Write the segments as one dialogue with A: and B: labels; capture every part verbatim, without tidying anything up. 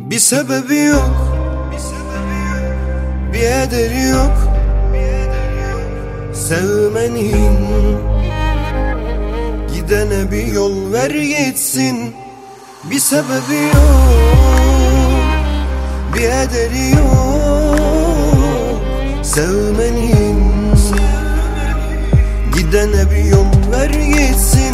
A: Bir sebebi yok, bir ederi yok sevmenin. Gidene bir yol ver gitsin. Bir sebebi yok, bir ederi yok sevmenin. Gidene bir yol ver gitsin.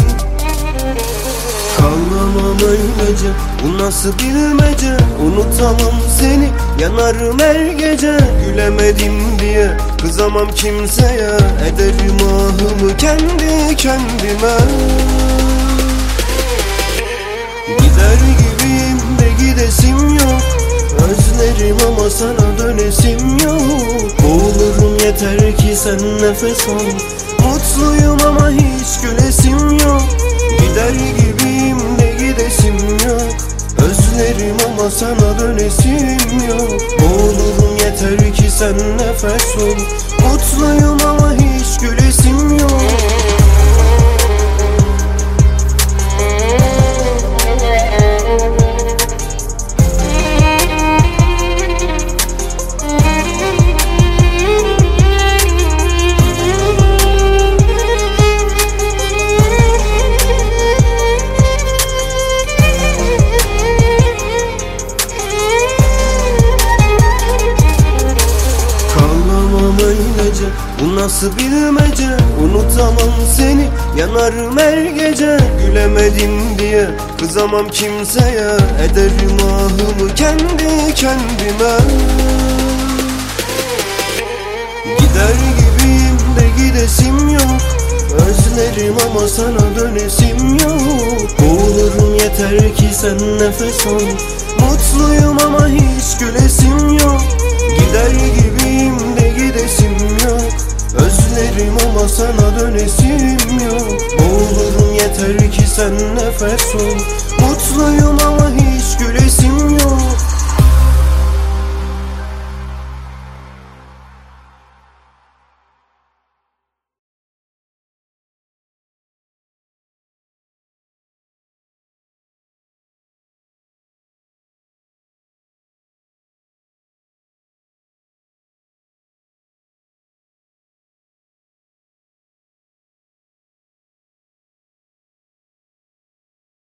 A: Kalamam öylece, bu nasıl bilmece. Unutamam seni, yanarım her gece. Gülemedim diye kızamam kimseye. Ederim ahımı kendi kendime. Gider gibiyim de gidesim yok. Özlerim ama sana dönesim yok. Boğulurum yeter ki sen nefes al. Mutluyum ama hiç gülesim yok. Gider gibiyim de gidesim yok. Özlerim ama sana dönesim yok. Boğulurum yeter ki sen nefes ol. Mutluyum ama hiç gülesim yok. Bu nasıl bilmece, unutamam seni. Yanarım her gece. Gülemedim diye kızamam kimseye. Ederim ahımı kendi kendime. Gider gibiyim de gidesim yok. Özlerim ama sana dönesim yok. Boğulurum yeter ki sen nefes al. Mutluyum ama hiç